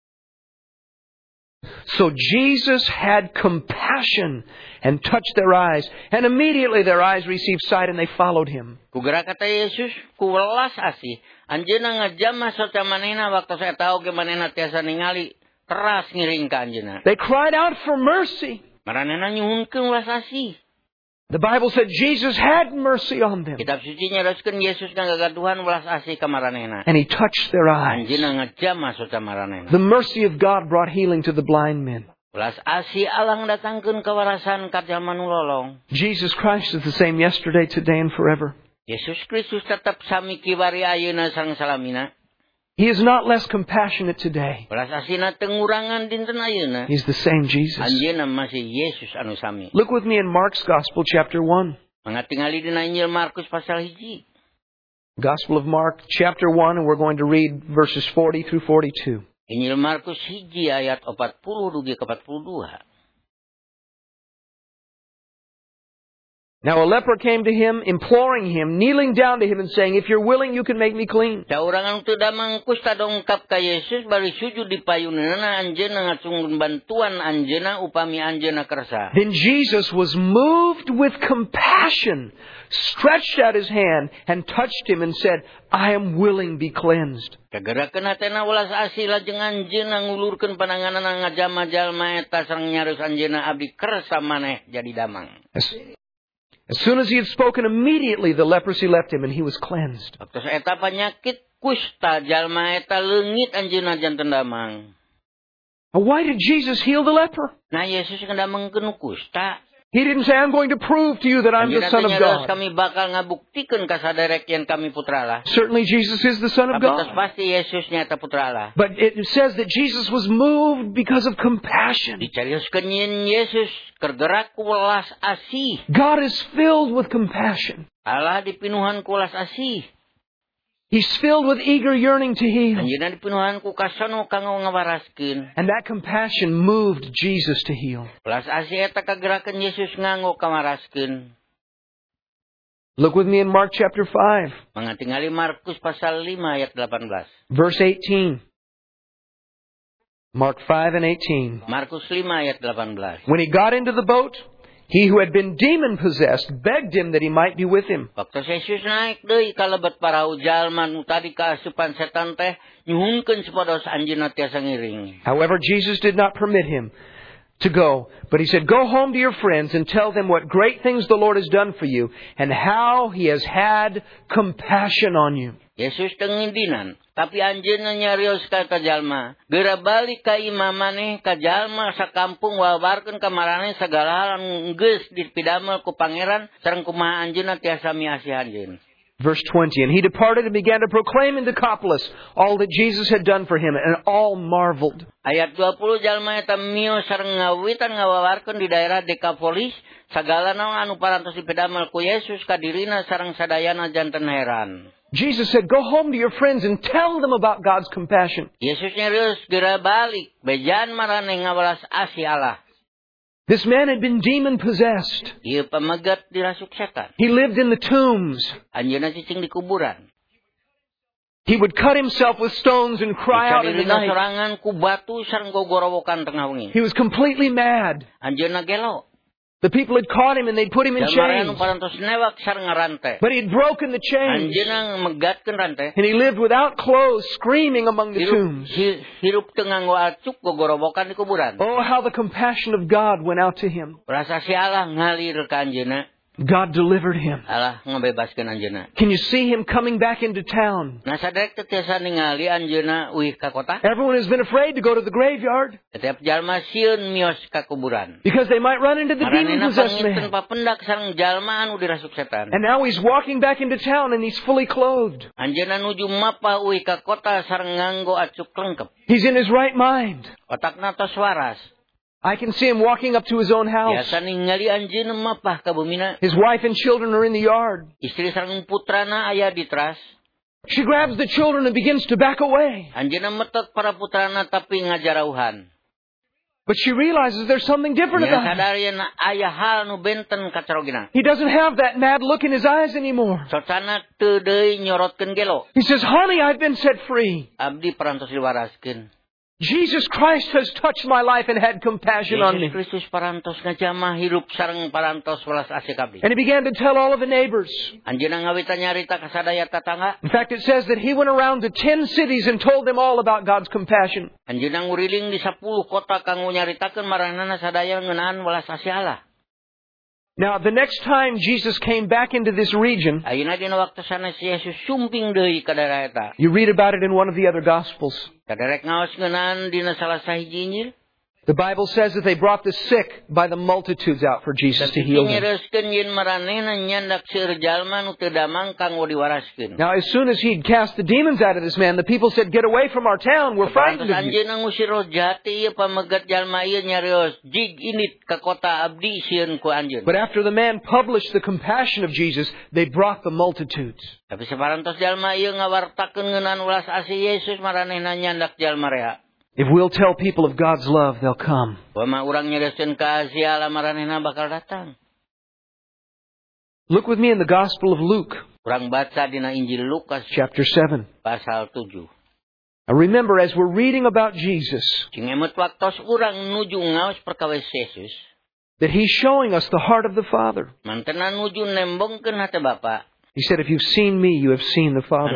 So Jesus had compassion and touched their eyes, and immediately their eyes received sight, and they followed Him. Kugera kata Yesus, ku welas asih, anjeunna ngajamah soca manehna waktu saya tahu ge manehna tiasa ningali, teras ngiring ka anjeunna. They cried out for mercy. Maranehna nyuhunkeun welas asih. The Bible said Jesus had mercy on them. Kitab suci nyaroskeun Yesus ngagaduhan welas asih ka maranehna. And He touched their eyes. Anjeunna ngajamah soca maranehna. The mercy of God brought healing to the blind men. Welas asih Allah datangkeun kawarasan ka jalma nu lolong. Jesus Christ is the same yesterday, today, and forever. Yesus Kristus tetap sami kiwari ayeuna sareng salamina. He is not less compassionate today. Welas asihna teu ngurangan dinten ayeuna. He's the same Jesus. Anjeunna masih Yesus anu sami. Look with me in Mark's Gospel, chapter one. Mangga tingali dina Injil Markus pasal hiji. Gospel of Mark, chapter one, and we're going to read verses forty through forty-two. Injil Markus hiji ayat empat puluh dugi ke empat puluh dua. Now a leper came to Him, imploring Him, kneeling down to Him and saying, "If you're willing, you can make me clean." Saurangan teu damang kusta dongkap ka Yesus bari sujud di payuneunana anjeunna ngacungkeun bantuan anjeunna upami anjeunna kersa. Then Jesus was moved with compassion, stretched out His hand and touched him and said, "I am willing, be cleansed." Kagerakeun hatena welas asih lajeng anjeunna ngulurkeun pandanganna ngajama jalma eta sareng nyareus anjeunna abdi kersa maneh jadi damang. As soon as he had spoken, immediately the leprosy left him and he was cleansed. Waktu eta penyakit kusta jalma eta leungit anjeunna janten damang. Why did Jesus heal the leper? Nah Yesus ngandamengkeun kusta. He didn't say, I'm going to prove to you that I'm the Son of God. Kami bakal ngabuktikeun ka saderek yen kami putra Allah. Certainly Jesus is the Son of God. Pasti Yesus nyata putra Allah. But it says that Jesus was moved because of compassion. Dicarioskeun yen Yesus kergerak ku welas asih. God is filled with compassion. Allah dipinuhan ku welas asih. He's filled with eager yearning to heal. Anjeunna dipinuhan ku kasano kanggo ngawaraskeun. And that compassion moved Jesus to heal. Welas asih eta kagerakeun Yesus nganggo kawaraskeun. Look with me in Mark chapter five. Mangatingali Markus pasal lima ayat delapan belas. Verse eighteen. Mark five and eighteen. Markus lima ayat delapan belas. When he got into the boat, he who had been demon-possessed begged him that he might be with him. Waktu Yesus naik deui ka lebet parau jalma nu tadi kaasupan setan teh nyuhunkeun supados anjeunna tiasa ngiring. However, Jesus did not permit him to go, but he said, "Go home to your friends and tell them what great things the Lord has done for you and how he has had compassion on you." Yesus teu ngindinan, tapi anjeunna nyarios ka jalma, geura balik ka imam maneh ka jalma sakampung wawarkeun ka maraneh sagala hal anu geus dipidamel ku Pangeran sareng kumaha anjeunna tiasa miasih anjeun. Verse twenty, and he departed and began to proclaim in Decapolis all that Jesus had done for him, and all marveled. Ayat dua puluh jalma eta mio sareng ngawitan ngawawarkeun di daerah Decapolis sagala naon anu parantos dipidamel ku Yesus ka dirina sareng sadayana janten heran. Jesus said, "Go home to your friends and tell them about God's compassion." Yesus nyarios geura balik bejan maraneh ngawelas asih Allah. This man had been demon-possessed. Ieu pamegat dirasuk setan. He lived in the tombs. Anjeunna cicing di kuburan. He would cut himself with stones and cry out in the night. Sorangan ku batu sareng gogorowokan tengah wengi. He was completely mad. Anjeunna gelo. The people had caught him and they'd put him in chains. But he had broken the chains. And he lived without clothes, screaming among the tombs. Oh, how the compassion of God went out to him. God delivered him. Can you see him coming back into town? Everyone has been afraid to go to the graveyard. Because they might run into the demon-possessed man. And now he's walking back into town and he's fully clothed. He's in his right mind. I can see him walking up to his own house. His wife and children are in the yard. She grabs the children and begins to back away. But she realizes there's something different about him. He doesn't have that mad look in his eyes anymore. He says, "Honey, I've been set free. Jesus Christ has touched my life and had compassion on me." And he began to tell all of the neighbors. In fact, it says that he went around to ten cities and told them all about God's compassion. Now, the next time Jesus came back into this region, you read about it in one of the other Gospels. The Bible says that they brought the sick by the multitudes out for Jesus to heal them. Now, as soon as he'd cast the demons out of this man, the people said, "Get away from our town, we're frightened of you." But after the man published the compassion of Jesus, they brought the multitudes. If we'll tell people of God's love, they'll come. Look with me in the Gospel of Luke, chapter seven. Now remember, as we're reading about Jesus, that He's showing us the heart of the Father. He said, "If you've seen me, you have seen the Father."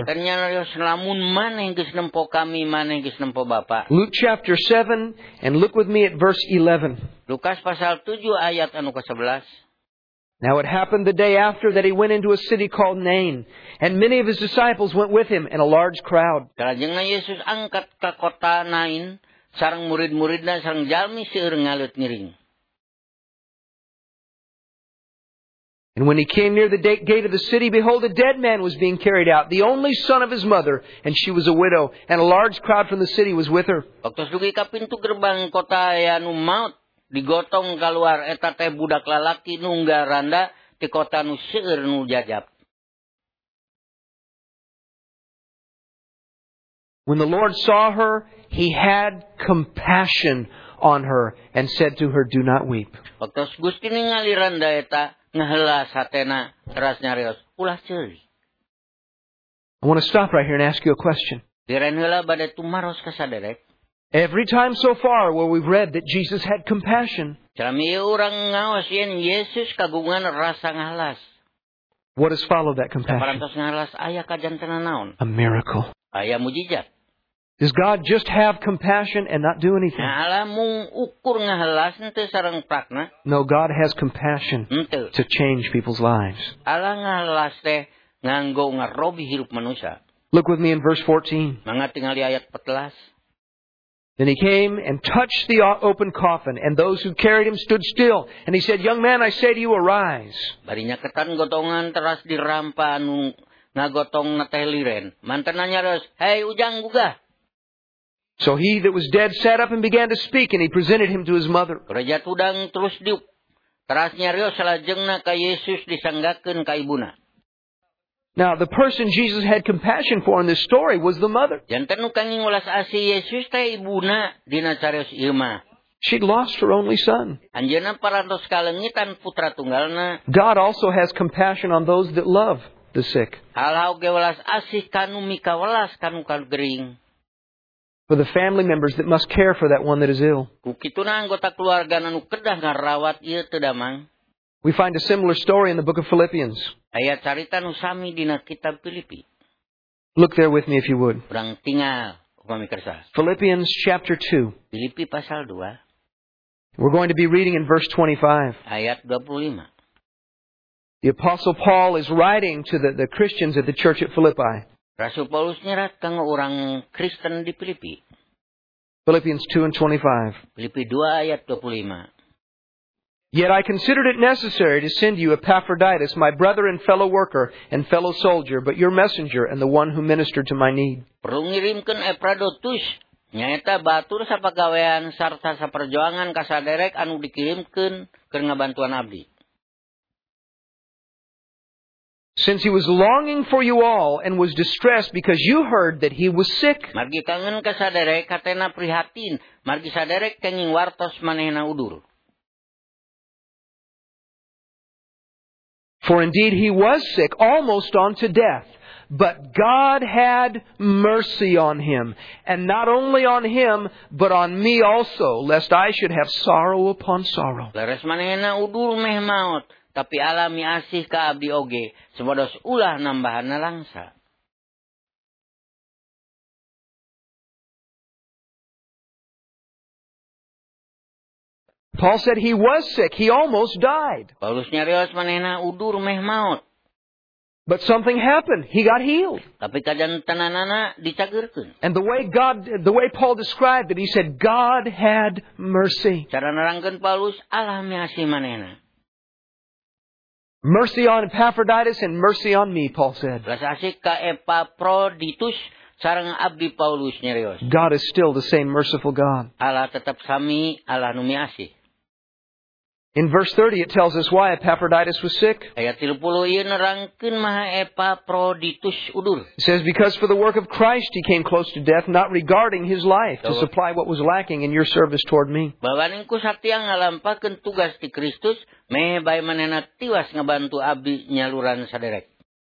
Luke chapter seven, and look with me at verse eleven. Lukas pasal tujuh ayat anu ka sebelas. Now it happened the day after that he went into a city called Nain, and many of his disciples went with him and a large crowd. Kalajeng na Yesus angkat ka kota Nain, sareng murid-muridna sareng jalmi seueur ngalut ngiring. And when he came near the gate of the city, behold, a dead man was being carried out, the only son of his mother, and she was a widow, and a large crowd from the city was with her. Waktu dugi ka pintu gerbang kota aya nu maut, digotong keluar eta teh budak lalaki nu nggaranda ti kota nu seueur nu jajab. When the Lord saw her, he had compassion on her and said to her, "Do not weep." Waktu Gusti ningali randa eta ngaheula satena teras nyarios, ulah ceuri. I want to stop right here and ask you a question. Diren heula bade tumaros ka saderek. Every time so far where we've read that Jesus had compassion, Jalmi urang ngaos yen Yesus kagungan rasa ngahalas. what has followed that compassion? Parantos ngahalas aya kajantenan naon? A miracle. Aya mujizat. Does God just have compassion and not do anything? Nah, Allah mung ukur ngahalas henteu sareng prakna. No, God has compassion Henteu. to change people's lives. Allah ngahalas teh nganggo ngarobi hirup manusia. Look with me in verse fourteen. Mangga tingali ayat empat belas. Then he came and touched the open coffin, and those who carried him stood still. And he said, "Young man, I say to you, arise." Barinya ketan gotongan teras dirampa anu ngagotong na teh liren. Mantenanya terus, "Hei ujang gugah." So he that was dead sat up and began to speak, and he presented him to his mother. Raja tudang terus diuk. Teras nyarios salajengna ka Yesus disanggakeun ka ibuna. Now, the person Jesus had compassion for in this story was the mother. Janten nu kanging ulas asih Yesus teh ibuna dina carios ieu mah. She'd lost her only son. Anjeunna parantos kalengitan putra tunggalna. God also has compassion on those that love the sick. Hal-hal ge welas asih kanu mikawelas kanu kagering. For the family members that must care for that one that is ill. Ku kituna anggota keluarga nu kedah ngarawat ieu teu damang. We find a similar story in the book of Philippians. Aya carita nu sami dina kitab Filipi. Look there with me if you would. Urang tinggal upami kersa. Philippians chapter two. Filipi pasal dua We're going to be reading in verse twenty-five. ayat dua puluh lima. The Apostle Paul is writing to the, the Christians at the church at Philippi. Rasul Paulus nyerat kanggo orang Kristen di Filipi. Philippians two and twenty-five. Filipi dua ayat dua puluh lima. Yet I considered it necessary to send you Epaphroditus, my brother and fellow worker and fellow soldier, but your messenger and the one who ministered to my need. Perlu ngirimkeun Epaphroditus, nyaeta batur sa pagawean sarta sa perjuangan ka saderek anu dikirimkeun keur ngabantuan abdi. Since he was longing for you all and was distressed because you heard that he was sick. Margi kangen ka saderek katena prihatin, margi saderek kenging wartos manehna udur. For indeed he was sick, almost unto death. But God had mercy on him. And not only on him, but on me also, lest I should have sorrow upon sorrow. Leres manehna udur meh maot, tapi Allah miasih ka abdi oge, semodos ulah nambahanna langsa. Paul said he was sick. He almost died. Paulus nyarios manehna udur meh maot. But something happened. He got healed. Tapi kajantenanana dicageurkeun. And the way God, the way Paul described it, he said, God had mercy. Cara nerangkeun Paulus, Allah miasih manehna. Mercy on Epaphroditus and mercy on me, Paul said. Belas asih ka Epaphroditus sareng abdi Paulus nyarios. God is still the same merciful God. Allah tetap sami, Allah nu miasih. In verse thirty, it tells us why Epaphroditus was sick. Ayat tilu puluh ieu nerangkeun maha Epaphroditus udur. It says, because for the work of Christ he came close to death, not regarding his life, to supply what was lacking in your service toward me. Bawaning ku satya ngalampakeun tugas ti Kristus, meh bae manehna tiwas ngabantu abdi nyaluran saderek.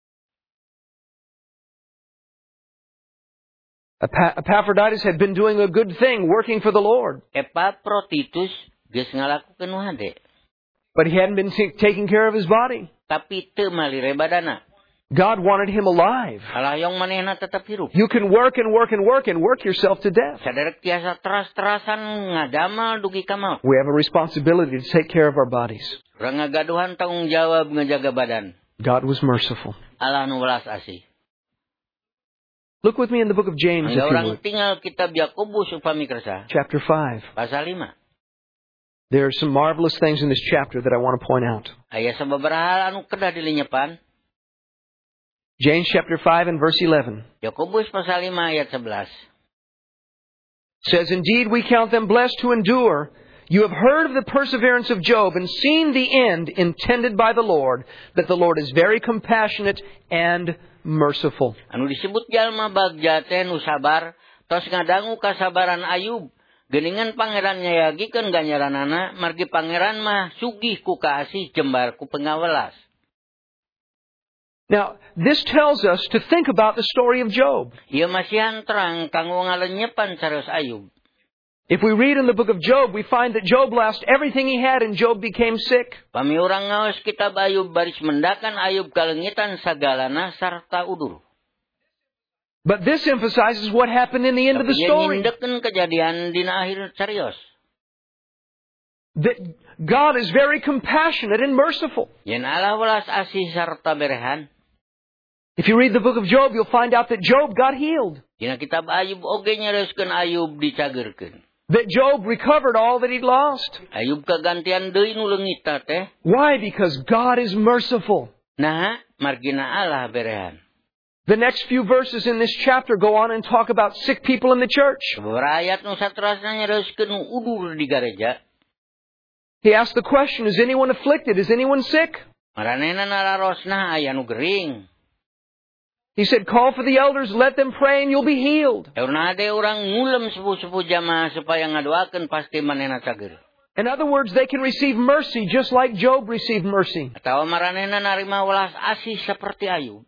Epaphroditus had been doing a good thing, working for the Lord. Epaphroditus geus ngalakukeun nu hade. But he hadn't been t- taking care of his body. Tapi teu malire badana. God wanted him alive. Halayong manehna tetap hirup. You can work and work and work and work yourself to death. Saderek tiasa teras-terasan ngadamal dugi kamal. We have a responsibility to take care of our bodies. Urang ngagaduhan tanggung jawab ngejaga badan. God was merciful. Allah nu welas asih. Look with me in the book of James, if Angga you urang would. tinggal kitab Yakobus upami kersa. Chapter five. Pasal lima. There are some marvelous things in this chapter that I want to point out. Aya sababaraha hal anu kedah dilinyepan. James chapter five and verse eleven Yakobus pasal lima ayat sebelas. says, Indeed, we count them blessed who endure. You have heard of the perseverance of Job and seen the end intended by the Lord, that the Lord is very compassionate and merciful. Anu disebut jalma bagja teh nu sabar, tos ngadangu kasabaran Ayub. Geningan pangeran nyayagikeun ganjaranana, margi pangeran mah sugih ku kaasih jembar ku pengawelas. Now, this tells us to think about the story of Job. Ieu masihan terang kanggo ngalenyepan sareus Ayub. If we read in the book of Job, we find that Job lost everything he had and Job became sick. Pami urang ngaos kitab Ayub baris mendakan Ayub kalengitan sagalana sarta udur. But this emphasizes what happened in the end of the story. Nyindekeun kejadian dina akhir carios. That God is very compassionate and merciful. Yen Allah welas asih sarta berehan. If you read the book of Job, you'll find out that Job got healed. Dina kitab Ayub oge nyareuskeun Ayub dicageurkeun. That Job recovered all that he'd lost. Ayub kagantian deui nu leungit teh. Why? Because God is merciful. Nah, margina Allah berehan. The next few verses in this chapter go on and talk about sick people in the church. Sababaraha ayat nu saterasna nyareuskeun nu udur di gareja. He asked the question, is anyone afflicted? Is anyone sick? Maranehna nararosna aya nu gering. He said, call for the elders, let them pray, and you'll be healed. Euna ade urang ngulem sepuh-sepuh jamaah supaya ngadoakeun pasti manehna cager. In other words, they can receive mercy just like Job received mercy. Atawa maranehna narima welas asih seperti Ayub.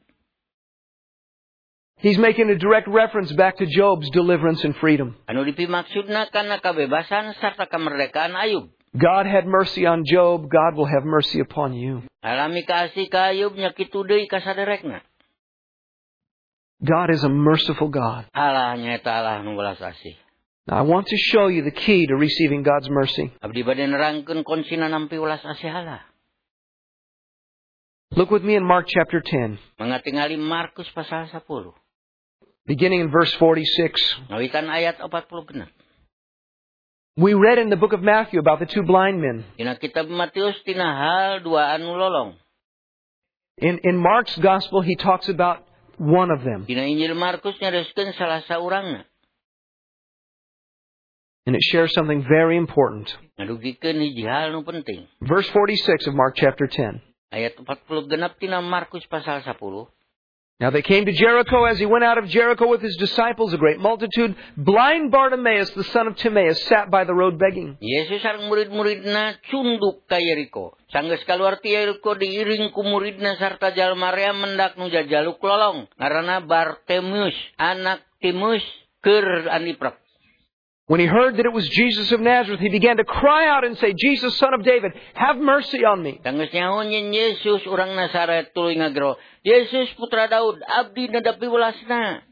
He's making a direct reference back to Job's deliverance and freedom. Anu dipimaksudna kana kabebasan sarta kemerdekaan Ayub. God had mercy on Job, God will have mercy upon you. Alami kasih ka Ayub nya kitu deui ka saderekna. God is a merciful God. Allah nyaeta Allah nu welas asih. Now, I want to show you the key to receiving God's mercy. Abdi bade nerangkeun kunsina nampi welas asih Allah. Look with me in Mark chapter ten, Mangatingali Markus pasal sepuluh. beginning in verse forty-six. Ngawitan ayat empat puluh genep. We read in the book of Matthew about the two blind men. Dina kitab Matius tina hal dua anu lolong. In, in Mark's gospel, he talks about one of them. Dina Injil Markus nyareuskeun salah saurangna. And it shares something very important. Ngadugikeun hiji hal nu penting. Verse forty-six of Mark chapter ten. Ayat empat puluh genep tina Markus pasal sepuluh. Now they came to Jericho. As he went out of Jericho with his disciples, a great multitude, blind Bartimaeus, the son of Timaeus, sat by the road begging. Yesus sareng murid-muridna cunduk ka Yeriko. Sanggeus kaluar ti Yeriko diiring ku muridna sarta jalma rea mendak nu jajaluk lolong. Ngaranna Bartimaeus, anak Timaeus keur aniprep. When he heard that it was Jesus of Nazareth, he began to cry out and say, Jesus, son of David, have mercy on me. Sanggeus nyaho nyen Yesus urang Nazaret tuluy ngagro. Yesus putra Daud, abdi nadapi welasna.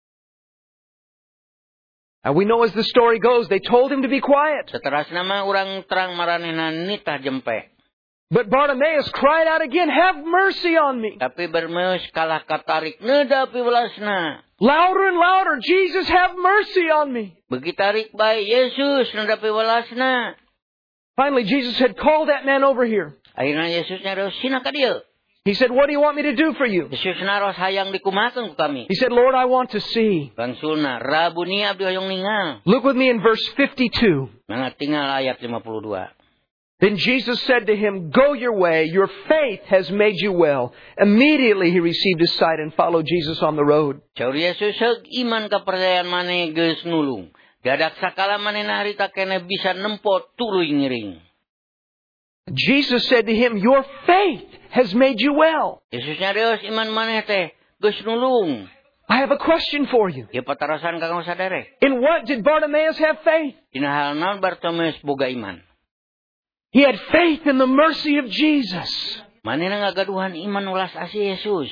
And we know as the story goes, they told him to be quiet. Saterasna mah urang terang maranehna nitah jempe. But Bartimaeus cried out again, have mercy on me. Tapi Bartimaeus kalah katarik nadapi welasna. Louder and louder, Jesus, have mercy on me. Begitarik bae Yesus nadapi welasna. Finally, Jesus had called that man over here. Akhirna Yesus nyaros sina ka dieu. He said, what do you want me to do for you? Yesus naros hayang dikumakeun ku kami. He said, Lord, I want to see. Bangsulna rabuni abdi hoyong ningal. Look with me in verse fifty-two. Mangga tinggal ayat lima puluh dua. Then Jesus said to him, go your way, your faith has made you well. Immediately he received his sight and followed Jesus on the road. Caur Yesus heug iman kapercayaan maneh geus nulung. Dadak sakala manehna harita keneh bisa nempo tuluy ngiring. Jesus said to him, your faith has made you well. Yesus nyarios iman maneh teh geus nulung. I have a question for you. Ieu patarasan kanggo sadere. In what did Bartimaeus have faith? Dina hal naon Bartimaeus boga iman? He had faith in the mercy of Jesus. Manehna ngagaduhan iman welas asih Yesus.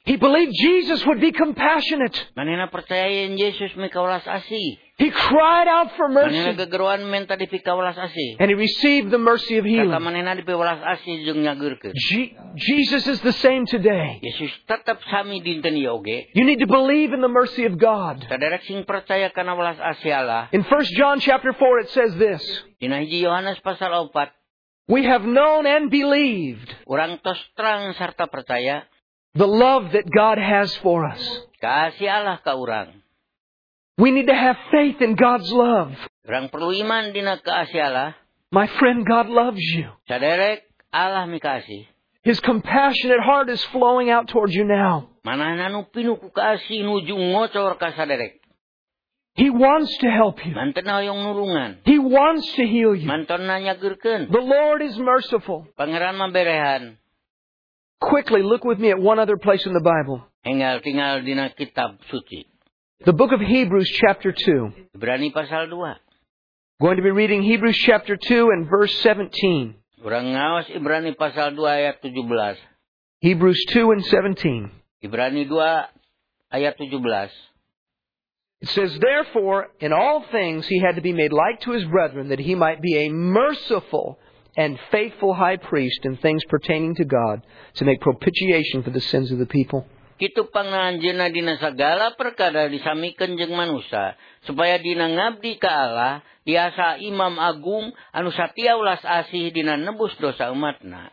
He believed Jesus would be compassionate. Manehna percaya yen Yesus mikawelas asih. He cried out for Manehna mercy. gegeruan minta dipikawelas asih. And he received the mercy of Kata healing. manehna dipiwelas asih jeung nyageurkeun. Je- Jesus is the same today. Yesus tetap sami dinten ieu oge. You need to believe in the mercy of God. Saderek sing percaya kana welas asih Allah. In First John chapter four it says this. Dina hiji Yohanes pasal opat, We have known and believed urang tos terang sarta percaya the love that God has for us. kasih Allah ka urang. We need to have faith in God's love. Urang perlu iman dina kasih Allah. My friend, God loves you. Saderek Allah mikasih. His compassionate heart is flowing out towards you now. Manahna nu pinuh ku kasih nuju ngocor ka saderek. He wants to help you. Mantena hoyong nulungan. He wants to heal you. Mantonna nyageurkeun. The Lord is merciful. Pangeran mah berehan. Quickly, look with me at one other place in the Bible. Enggal tinggal dina kitab suci. The book of Hebrews chapter two. Ibrani pasal dua. Going to be reading Hebrews chapter two and verse seventeen. Urang ngaos Ibrani pasal dua ayat tujuh belas. Hebrews two and seventeen. Ibrani dua ayat tujuh belas. It says, Therefore, in all things he had to be made like to his brethren, that he might be a merciful and faithful high priest in things pertaining to God, to make propitiation for the sins of the people. Kitu panganjeunna dina sagala perkara disamikeun jeung manusia, supaya dina ngabdi ka Allah tiasa imam agung anu satia ulas asih dina nebus dosa umatna.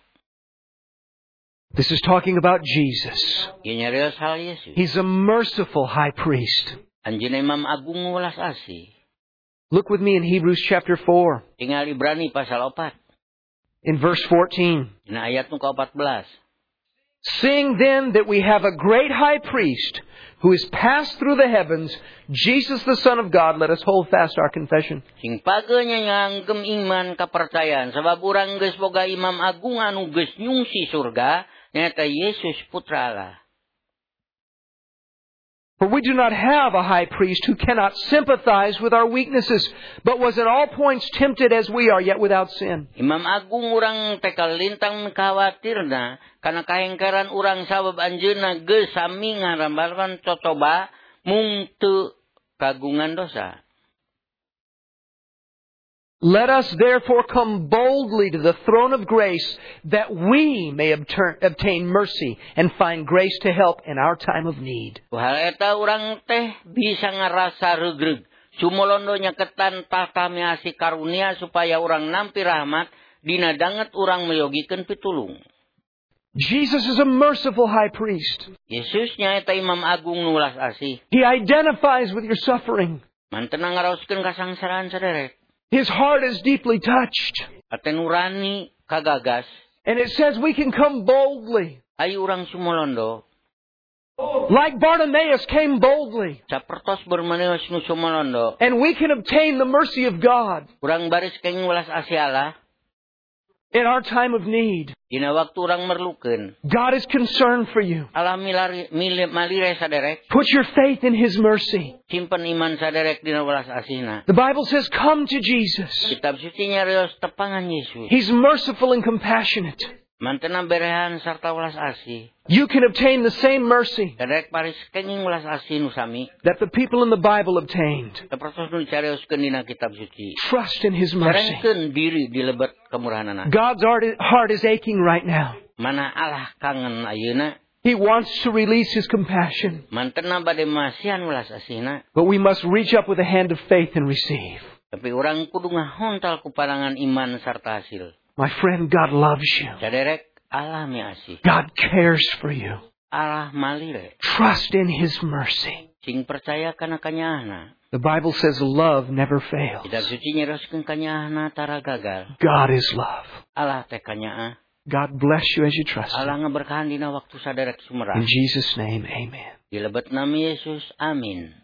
This is talking about Jesus. Ieu nyarios hal Yesus. He's a merciful high priest. Anjeunna imam agung ulas asih. Look with me in Hebrews chapter four, Tinggal Ibrani pasal opat. in verse fourteen. Dina ayat nu ka opat belas. Seeing then that we have a great high priest who is passed through the heavens, Jesus the Son of God, let us hold fast our confession. Sing pageunya nganggem iman kapercayaan sabab urang geus boga imam agung anu geus nyungsi surga nyaeta Yesus putra Allah. For we do not have a high priest who cannot sympathize with our weaknesses, but was in all points tempted as we are, yet without sin. Imam agung urang teh kalintang kawatirna kana kahengkeran urang sabab anjeunna geus sami ngarambaran cocoba mung teu kagungan dosa. Let us therefore come boldly to the throne of grace, that we may obtain mercy and find grace to help in our time of need. Hal eta urang teh bisa ngarasa regreg. Sumolondo nyaketan tahta miasi karunia supaya urang nampi rahmat dina danget urang meyogikeun pitulung. Jesus is a merciful high priest. Yesus nyaeta imam agung nu ulas asih. He identifies with your suffering. Mantena ngaraoskeun kasangsaraan saderek. His heart is deeply touched. Ate nurani kagagas. And it says we can come boldly. Ayu urang sumolondo. Like Bartimaeus came boldly. Sapertos bermaneos nu sumolondo. And we can obtain the mercy of God Urang baris kenging welas asih Allah. in our time of need. Dina waktu urang merlukeun. God is concerned for you. Allah milari mili, malire saderek. Put your faith in His mercy. Simpen iman saderek dina welas asihna. The Bible says, come to Jesus. Kitab suci nyarios tepangan Yesus. He's merciful and compassionate. Mantena berehan sarta welas asih. You can obtain the same mercy Saderek paris kenging welas asih nu sami. that the people in the Bible obtained. Sapertos nu dicarioskeun dina kitab suci. Trust in His mercy. Sarengkeun diri di lebet kemurahanana. God's heart is aching right now. Mana Allah kangen ayeuna. He wants to release His compassion. Mantena bade masihan welas asihna. But we must reach up with a hand of faith and receive. Tapi urang kudu ngahontal ku parangan iman sarta hasil. My friend, God loves you. Saderek Allah mi asih. God cares for you. Allah malire. Trust in His mercy. Sing percaya kana kanyahna. The Bible says love never fails. Kitab suci nyeroskeun kanyahna tara gagal. God is love. Allah teh kanyaah. God bless you as you trust Allah Him. ngaberkahan dina waktu saderek sumerah. In Jesus' name, amen. Di lebet nami Yesus, amin.